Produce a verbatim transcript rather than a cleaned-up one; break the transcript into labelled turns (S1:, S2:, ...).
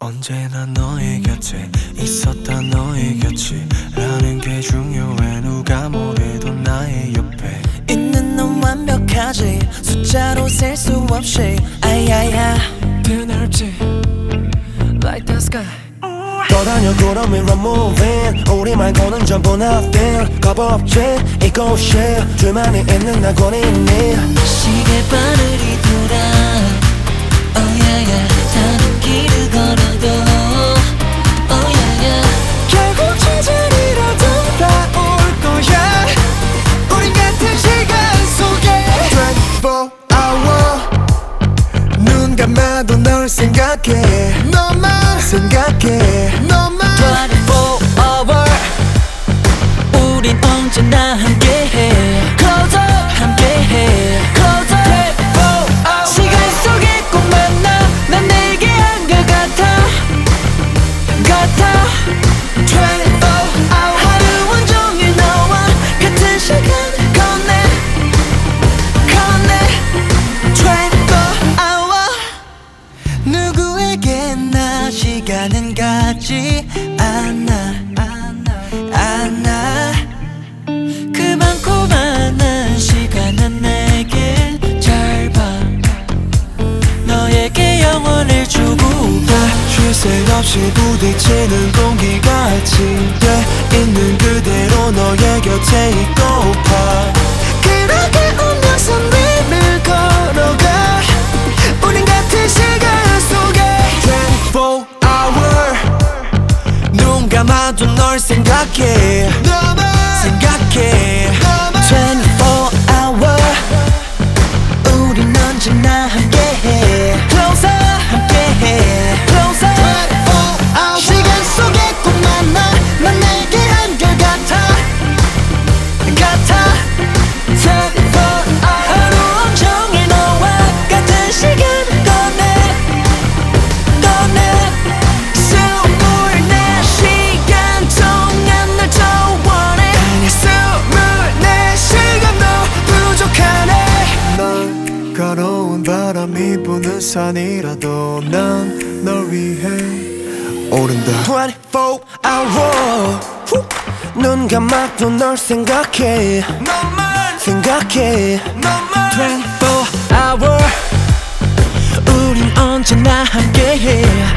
S1: 언제나 너의 곁에 있었다 너의 곁이라는 게 중요해. 누가 뭐래도 나의 옆에
S2: 있는 넌 완벽하지. 숫자로 셀 수 없이 아야야
S1: 드넓지 like the sky.
S3: 떠다녀 구름이 run moving. 우리 말고는 전부 nothing. 겁 없지 이곳에 둘만이 있는 낙원이 있니.
S2: 시계바늘이 돌아 oh yeah yeah. 다른 길을 걸어도 oh yeah yeah.
S3: 결국 제자리로 돌아올 거야. 우린 같은 시간 속에 twenty-four hour. 눈 감아도 널 생각해. 너만 생각해. 너만
S2: twenty-four hour. 우린 언제나 함께해. Close up 함께해. Close up twenty-four hour. 시간 속에 꼭 만나. 난 내게 한결같아 같아 twenty-four hour. 하루 온종일 너와 같은 시간을 건네 건네 twenty-four hour. 누구에게나 시간은 같지 않아 않아. 그 많고 많은 시간은 내게 짧아. 너에게 영원을 주고 가.
S1: 쉴 새 없이 부딪히는 공기같이 돼 있는 그대로 너의 곁에 있고파.
S3: 그렇게 운명선 위를 걸어가. 우린 같은 시간 속에
S1: twenty-four hour. 눈 감아도 널 생각해.
S3: 너만
S1: 생각해.
S2: twenty-four hour. 우린 언제나 함께해. Close up 함께해. Close up
S3: twenty-four hour.
S2: 시간 속에 꼭 만나. 난 내게 한결같아 같아 twenty-four hour. 하루 온종일 너와 같은 시간을 꺼내 꺼내. 스물네 시간 동안 널 더 원해.
S3: 스물네 시간도 부족하네. 난 가로운 바람이 부는 산이라도 난 널 위해 오른다. twenty-four hour. 눈 감아도 널 생각해.
S1: 너만
S3: 생각해.
S1: 너만
S2: twenty-four hour. 우린 언제나 함께해.